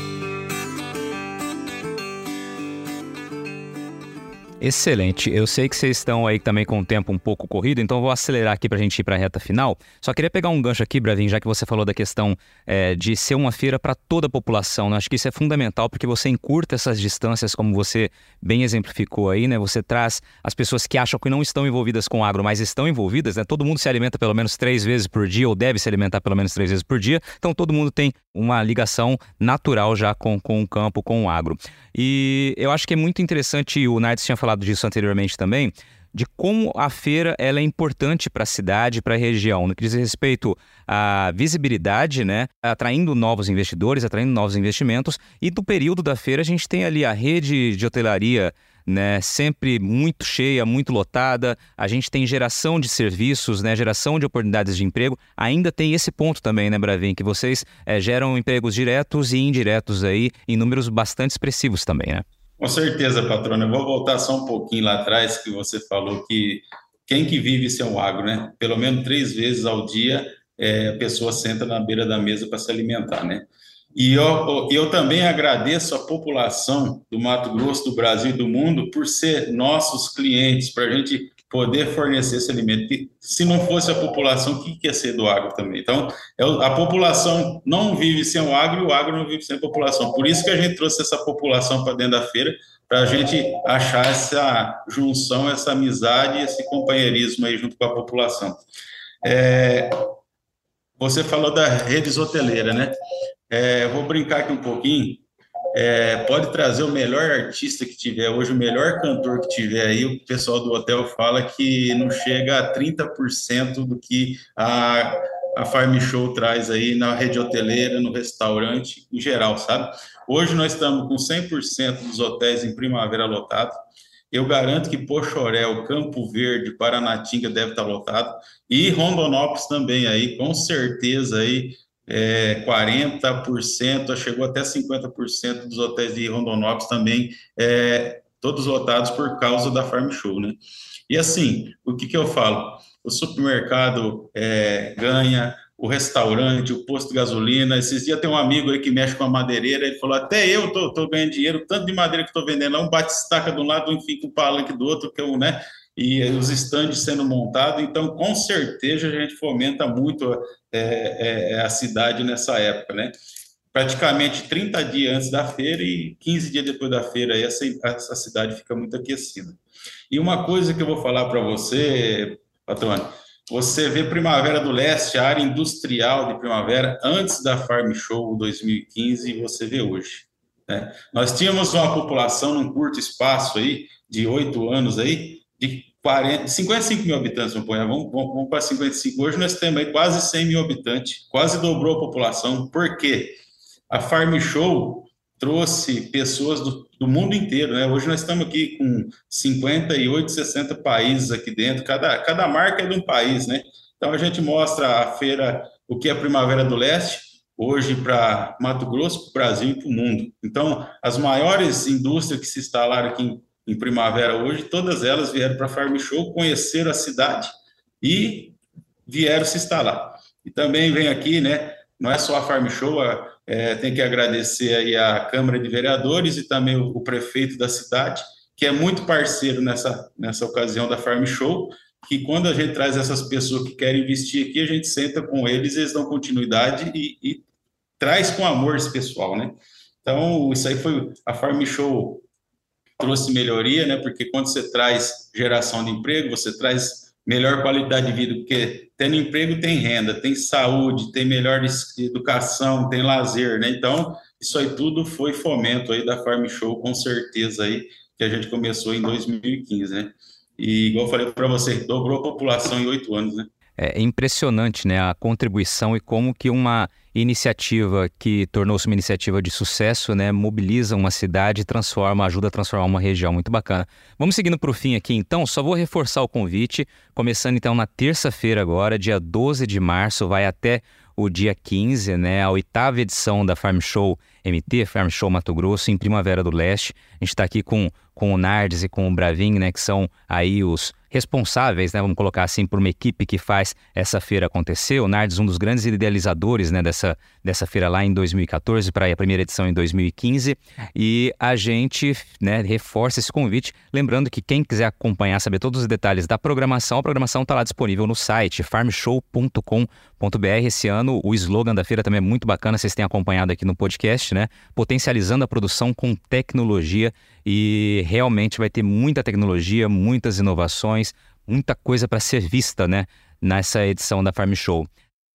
Excelente. Eu sei que vocês estão aí também com o tempo um pouco corrido, então eu vou acelerar aqui para a gente ir para a reta final. Só queria pegar um gancho aqui, Bravin, já que você falou da questão é, de ser uma feira para toda a população, né? Acho que isso é fundamental porque você encurta essas distâncias, como você bem exemplificou aí, né? Você traz as pessoas que acham que não estão envolvidas com agro, mas estão envolvidas, né? Todo mundo se alimenta pelo menos três vezes por dia, ou deve se alimentar pelo menos três vezes por dia, então todo mundo tem uma ligação natural já com, com o campo, com o agro. E eu acho que é muito interessante, e o Nardes tinha falado disso anteriormente também, de como a feira ela é importante para a cidade, para a região, no que diz respeito à visibilidade, né? Atraindo novos investidores, atraindo novos investimentos. E do período da feira a gente tem ali a rede de hotelaria, né, sempre muito cheia, muito lotada. A gente tem geração de serviços, né, geração de oportunidades de emprego. Ainda tem esse ponto também, né, Bravin, que vocês é, geram empregos diretos e indiretos aí em números bastante expressivos também, né? Com certeza, patrona. Eu vou voltar só um pouquinho lá atrás, que você falou que quem que vive seu agro, né? Pelo menos três vezes ao dia é, a pessoa senta na beira da mesa para se alimentar, né? E eu, eu também agradeço a população do Mato Grosso, do Brasil e do mundo por ser nossos clientes, para a gente poder fornecer esse alimento. E se não fosse a população, o que ia ser do agro também? Então, a população não vive sem o agro e o agro não vive sem a população. Por isso que a gente trouxe essa população para dentro da feira, para a gente achar essa junção, essa amizade, esse companheirismo aí junto com a população. É, você falou da rede hoteleira, né? É, vou brincar aqui um pouquinho. É, pode trazer o melhor artista que tiver hoje, o melhor cantor que tiver aí, o pessoal do hotel fala que não chega a trinta por cento do que a, a Farm Show traz aí na rede hoteleira, no restaurante, em geral, sabe? Hoje nós estamos com cem por cento dos hotéis em Primavera lotado. Eu garanto que Poxoréu, Campo Verde, Paranatinga deve estar lotado. E Rondonópolis também aí, com certeza aí, É, quarenta por cento, chegou até cinquenta por cento dos hotéis de Rondonópolis também, é, todos lotados por causa da Farm Show, né? E assim, o que que eu falo? O supermercado é, ganha, o restaurante, o posto de gasolina. Esses dias tem um amigo aí que mexe com a madeireira, ele falou, até eu tô, tô ganhando dinheiro, tanto de madeira que estou vendendo, um bate-estaca de um lado, enfim, com o palanque do outro, que eu, né? E os estandes sendo montados, então com certeza a gente fomenta muito é, é, a cidade nessa época, né? Praticamente trinta dias antes da feira e quinze dias depois da feira, aí essa, essa cidade fica muito aquecida. E uma coisa que eu vou falar para você, patrônio, você vê Primavera do Leste, a área industrial de Primavera, antes da Farm Show dois mil e quinze, e você vê hoje, né? Nós tínhamos uma população num curto espaço aí, de oito anos aí, de quarenta, cinquenta e cinco mil habitantes, vamos, vamos, vamos para cinquenta e cinco. Hoje nós temos aí quase cem mil habitantes, quase dobrou a população. Por quê? A Farm Show trouxe pessoas do, do mundo inteiro, né? Hoje nós estamos aqui com cinquenta e oito, sessenta países aqui dentro, cada, cada marca é de um país, né? Então a gente mostra a feira, o que é a Primavera do Leste, hoje para Mato Grosso, para o Brasil e para o mundo. Então, as maiores indústrias que se instalaram aqui em em Primavera hoje, todas elas vieram para a Farm Show, conheceram a cidade e vieram se instalar. E também vem aqui, né, não é só a Farm Show, a, é, tem que agradecer aí a Câmara de Vereadores e também o, o prefeito da cidade, que é muito parceiro nessa, nessa ocasião da Farm Show, que quando a gente traz essas pessoas que querem investir aqui, a gente senta com eles, eles dão continuidade e, e traz com amor esse pessoal, né? Então, isso aí foi, a Farm Show trouxe melhoria, né? Porque quando você traz geração de emprego, você traz melhor qualidade de vida, porque tendo emprego tem renda, tem saúde, tem melhor educação, tem lazer, né? Então, isso aí tudo foi fomento aí da Farm Show, com certeza aí, que a gente começou em dois mil e quinze, né? E, igual eu falei para você, dobrou a população em oito anos, né? É impressionante, né, a contribuição e como que uma iniciativa que tornou-se uma iniciativa de sucesso, né, mobiliza uma cidade e transforma, ajuda a transformar uma região. Muito bacana. Vamos seguindo para o fim aqui, então. Só vou reforçar o convite, começando então na terça-feira agora, dia doze de março, vai até o dia quinze, né, a oitava edição da Farm Show M T, Farm Show Mato Grosso, em Primavera do Leste. A gente está aqui com, com o Nardes e com o Bravin, né, que são aí os responsáveis, né, vamos colocar assim, por uma equipe que faz essa feira acontecer. O Nardes, um dos grandes idealizadores, né, dessa, dessa feira lá em dois mil e catorze, para a primeira edição em dois mil e quinze. E a gente, né, reforça esse convite, lembrando que quem quiser acompanhar, saber todos os detalhes da programação, a programação está lá disponível no site farm show ponto com ponto b r. Esse ano o slogan da feira também é muito bacana, vocês têm acompanhado aqui no podcast, né? Potencializando a produção com tecnologia, e realmente vai ter muita tecnologia, muitas inovações, muita coisa para ser vista, né, nessa edição da Farm Show.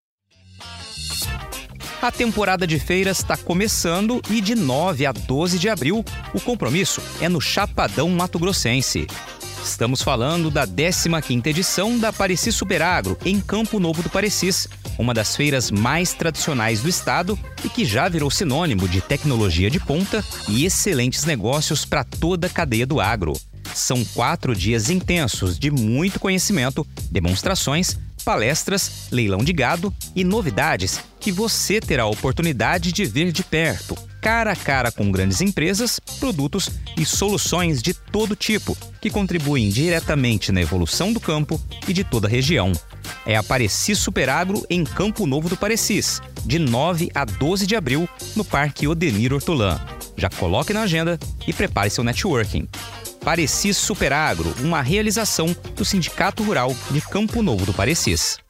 A temporada de feiras está começando e de nove a doze de abril o compromisso é no Chapadão Mato Grossense. Estamos falando da décima quinta edição da Parecis Superagro, em Campo Novo do Parecis, uma das feiras mais tradicionais do estado e que já virou sinônimo de tecnologia de ponta e excelentes negócios para toda a cadeia do agro. São quatro dias intensos de muito conhecimento, demonstrações, palestras, leilão de gado e novidades que você terá a oportunidade de ver de perto, cara a cara com grandes empresas, produtos e soluções de todo tipo, que contribuem diretamente na evolução do campo e de toda a região. É a Parecis Superagro em Campo Novo do Parecis, de nove a doze de abril, no Parque Odenir Hortolã. Já coloque na agenda e prepare seu networking. Parecis Superagro, uma realização do Sindicato Rural de Campo Novo do Parecis.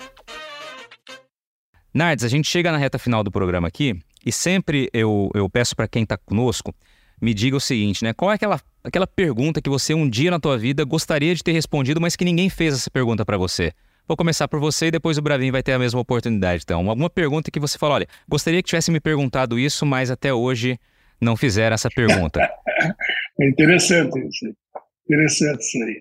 Nardes, a gente chega na reta final do programa aqui e sempre eu, eu peço para quem está conosco, me diga o seguinte, né? Qual é aquela, aquela pergunta que você um dia na tua vida gostaria de ter respondido, mas que ninguém fez essa pergunta para você? Vou começar por você e depois o Bravin vai ter a mesma oportunidade. Então, alguma pergunta que você fala, olha, gostaria que tivesse me perguntado isso, mas até hoje não fizeram essa pergunta. É interessante isso. Interessante isso aí.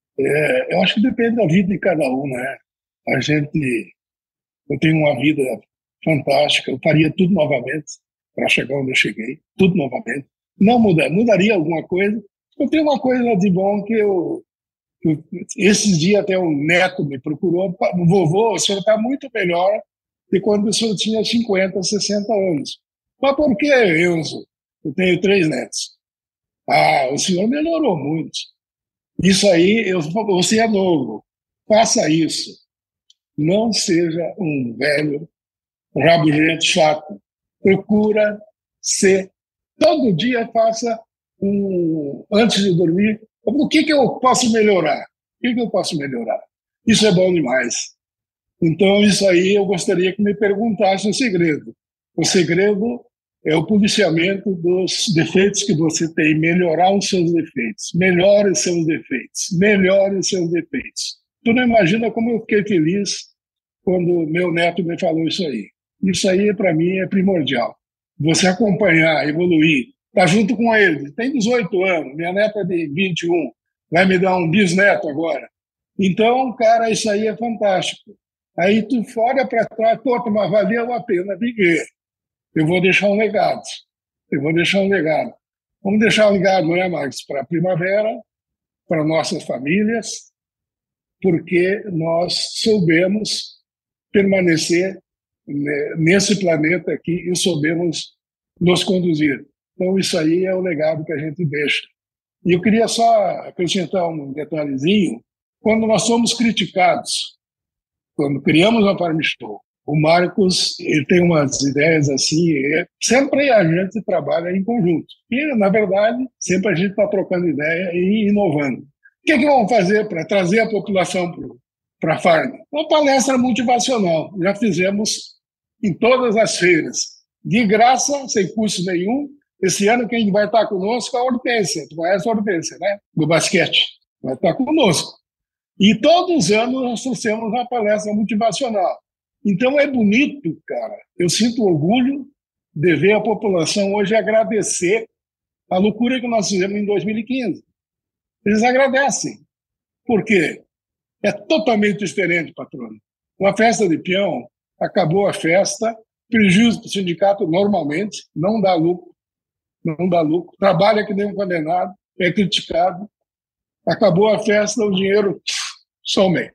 É, eu acho que depende da vida de cada um, né? A gente... Eu tenho uma vida fantástica, eu faria tudo novamente para chegar onde eu cheguei, tudo novamente. Não mudaria, mudaria alguma coisa. Eu tenho uma coisa de bom que eu... eu esses dias até um neto me procurou, vovô, o senhor está muito melhor de quando o senhor tinha cinquenta, sessenta anos. Mas por que, Enzo? Eu tenho três netos. Ah, o senhor melhorou muito. Isso aí, eu, você é novo, faça isso. Não seja um velho rabugento chato. Procura ser, todo dia faça um, antes de dormir, o que, que eu posso melhorar? O que, que eu posso melhorar? Isso é bom demais. Então, isso aí eu gostaria que me perguntasse o segredo. O segredo é o policiamento dos defeitos que você tem, melhorar os seus defeitos, melhore os seus defeitos, melhore os seus defeitos. Tu não imagina como eu fiquei feliz quando meu neto me falou isso aí. Isso aí, para mim, é primordial. Você acompanhar, evoluir, tá junto com ele. Tem dezoito anos, minha neta é de vinte e um, vai me dar um bisneto agora. Então, cara, isso aí é fantástico. Aí tu olha para trás, pô, mas valeu a pena viver. Eu vou deixar um legado. Eu vou deixar um legado. Vamos deixar um legado, né, Marcos? Para a primavera, para nossas famílias, porque nós soubemos permanecer nesse planeta aqui e soubemos nos conduzir. Então, isso aí é o legado que a gente deixa. E eu queria só acrescentar um detalhezinho. Quando nós somos criticados, quando criamos a Farm Show, O Marcos, ele tem umas ideias assim, é, sempre a gente trabalha em conjunto. E, na verdade, sempre a gente está trocando ideia e inovando. O que é que vamos fazer para trazer a população para a farm? Uma palestra motivacional. Já fizemos em todas as feiras. De graça, sem custo nenhum. Esse ano quem vai estar conosco é a Hortência. Tu conhece a Hortência, né? Do basquete. Vai estar conosco. E todos os anos nós trouxemos uma palestra motivacional. Então é bonito, cara. Eu sinto orgulho de ver a população hoje agradecer a loucura que nós fizemos em dois mil e quinze. Eles agradecem. Por quê? É totalmente diferente, patrão. Uma festa de peão, acabou a festa, prejuízo para o sindicato normalmente, não dá lucro, não dá lucro, trabalha que nem um condenado, é criticado. Acabou a festa, o dinheiro some.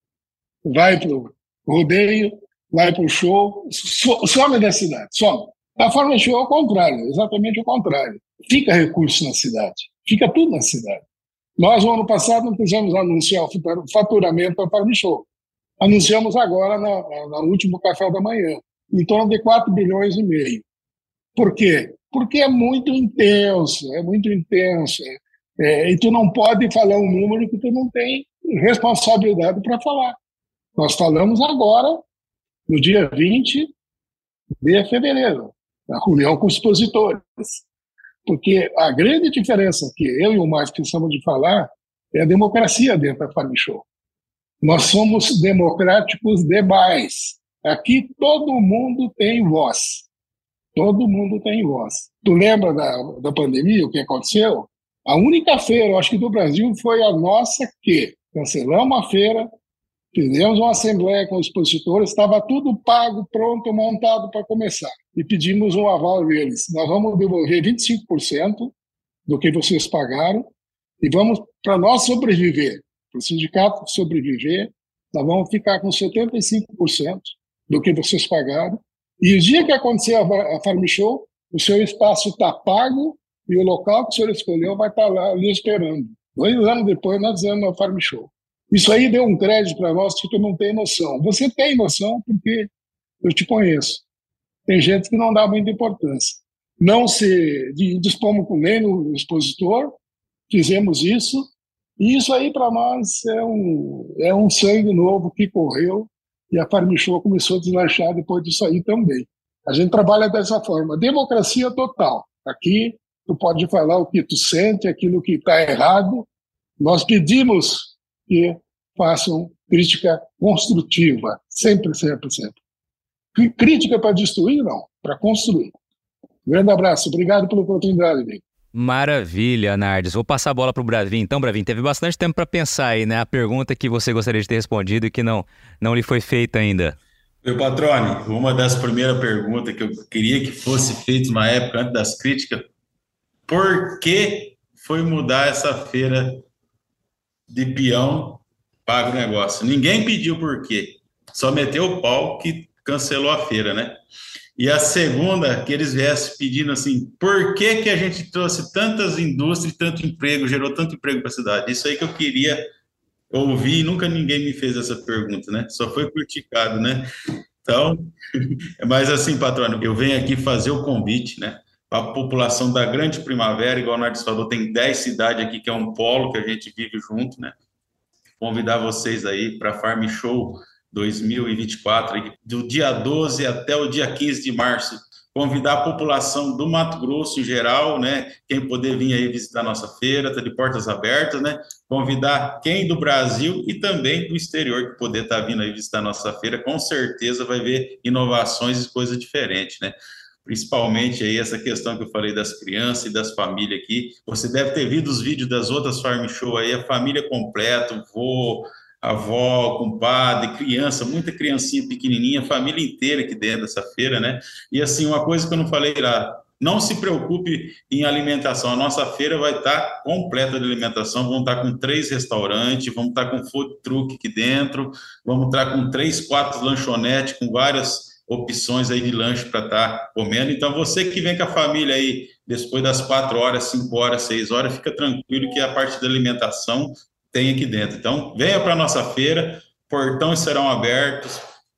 Vai para o rodeio, vai para o show, some da cidade, some. A Farm Show é o contrário, exatamente o contrário. Fica recurso na cidade, fica tudo na cidade. Nós, no ano passado, não quisemos anunciar o faturamento da Farm Show. Anunciamos agora, no, no último café da manhã, em torno de quatro bilhões e meio. Por quê? Porque é muito intenso, é muito intenso. É, e tu não pode falar um número que tu não tem responsabilidade para falar. Nós falamos agora, no dia vinte de fevereiro, na reunião com os expositores. Porque a grande diferença que eu e o Marcos precisamos de falar é a democracia dentro da Farm Show. Nós somos democráticos demais. Aqui todo mundo tem voz. Todo mundo tem voz. Tu lembra da, da pandemia, o que aconteceu? A única feira, eu acho que do Brasil, foi a nossa que cancelamos a feira, fizemos uma assembleia com os expositores, estava tudo pago, pronto, montado para começar. E pedimos um aval deles. Nós vamos devolver vinte e cinco por cento do que vocês pagaram e vamos, para nós sobreviver, para o sindicato sobreviver, nós vamos ficar com setenta e cinco por cento do que vocês pagaram. E o dia que acontecer a Farm Show, o seu espaço está pago e o local que o senhor escolheu vai estar lá ali esperando. Dois anos depois, nós fizemos a Farm Show. Isso aí deu um crédito para nós que tu não tem noção. Você tem noção porque eu te conheço. Tem gente que não dá muita importância. Não se dispomos com nem no expositor, fizemos isso, e isso aí para nós é um, é um sangue novo que correu, e a Farm Show começou a deslanchar depois disso aí também. A gente trabalha dessa forma. Democracia total. Aqui tu pode falar o que tu sente, aquilo que está errado. Nós pedimos que façam crítica construtiva, sempre, sempre, sempre. Crítica para destruir, não, para construir. Um grande abraço, obrigado pela oportunidade, amigo. Maravilha, Nardes. Vou passar a bola para o Bravin. Então, Bravin, teve bastante tempo para pensar aí, né? A pergunta que você gostaria de ter respondido e que não, não lhe foi feita ainda. Meu patrone, uma das primeiras perguntas que eu queria que fosse feita na época, antes das críticas, por que foi mudar essa feira de peão para agronegócio? Ninguém pediu por quê, só meteu o pau que cancelou a feira, né? E a segunda, que eles viessem pedindo assim, por que que a gente trouxe tantas indústrias, tanto emprego, gerou tanto emprego para a cidade? Isso aí que eu queria ouvir, e nunca ninguém me fez essa pergunta, né? Só foi criticado, né? Então, mas assim, patrônio, eu venho aqui fazer o convite, né? A população da Grande Primavera, igual o Nardes falou, tem dez cidades aqui, que é um polo que a gente vive junto, né? Convidar vocês aí para a Farm Show dois mil e vinte e quatro, do dia doze até o dia quinze de março. Convidar a população do Mato Grosso em geral, né? Quem puder vir aí visitar a nossa feira, está de portas abertas, né? Convidar quem do Brasil e também do exterior que puder estar tá vindo aí visitar a nossa feira, com certeza vai ver inovações e coisas diferentes, né? Principalmente aí essa questão que eu falei das crianças e das famílias aqui. Você deve ter visto os vídeos das outras Farm Show aí, a família completa, o vô, avó, compadre, criança, muita criancinha pequenininha, família inteira aqui dentro dessa feira, né? E assim, uma coisa que eu não falei lá, não se preocupe em alimentação, a nossa feira vai estar completa de alimentação, vamos estar com três restaurantes, vamos estar com food truck aqui dentro, vamos estar com três, quatro lanchonetes, com várias opções aí de lanche para estar comendo. Então, você que vem com a família aí, depois das quatro horas, cinco horas, seis horas, fica tranquilo que a parte da alimentação tem aqui dentro. Então, venha para a nossa feira, portões serão abertos,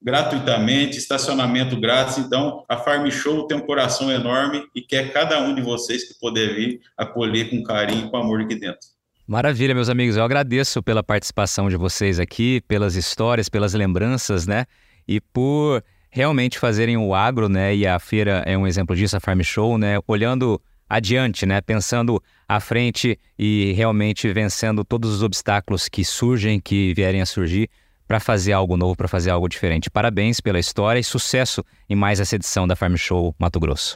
gratuitamente, estacionamento grátis. Então, a Farm Show tem um coração enorme e quer cada um de vocês que puder vir acolher com carinho e com amor aqui dentro. Maravilha, meus amigos. Eu agradeço pela participação de vocês aqui, pelas histórias, pelas lembranças, né? E por realmente fazerem o agro, né? E a feira é um exemplo disso, a Farm Show, né? Olhando adiante, né? Pensando à frente e realmente vencendo todos os obstáculos que surgem, que vierem a surgir, para fazer algo novo, para fazer algo diferente. Parabéns pela história e sucesso em mais essa edição da Farm Show Mato Grosso.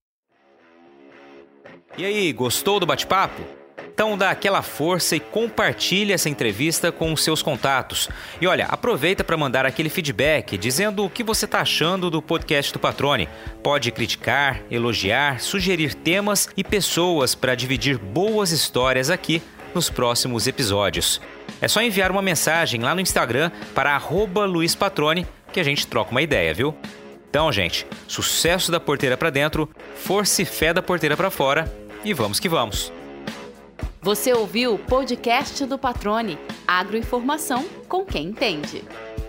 E aí, gostou do bate-papo? Então dá aquela força e compartilha essa entrevista com os seus contatos. E olha, aproveita para mandar aquele feedback dizendo o que você está achando do podcast do Patrone. Pode criticar, elogiar, sugerir temas e pessoas para dividir boas histórias aqui nos próximos episódios. É só enviar uma mensagem lá no Instagram para arroba Luiz Patrone que a gente troca uma ideia, viu? Então, gente, sucesso da porteira para dentro, força e fé da porteira para fora e vamos que vamos! Você ouviu o podcast do Patrone, agroinformação com quem entende.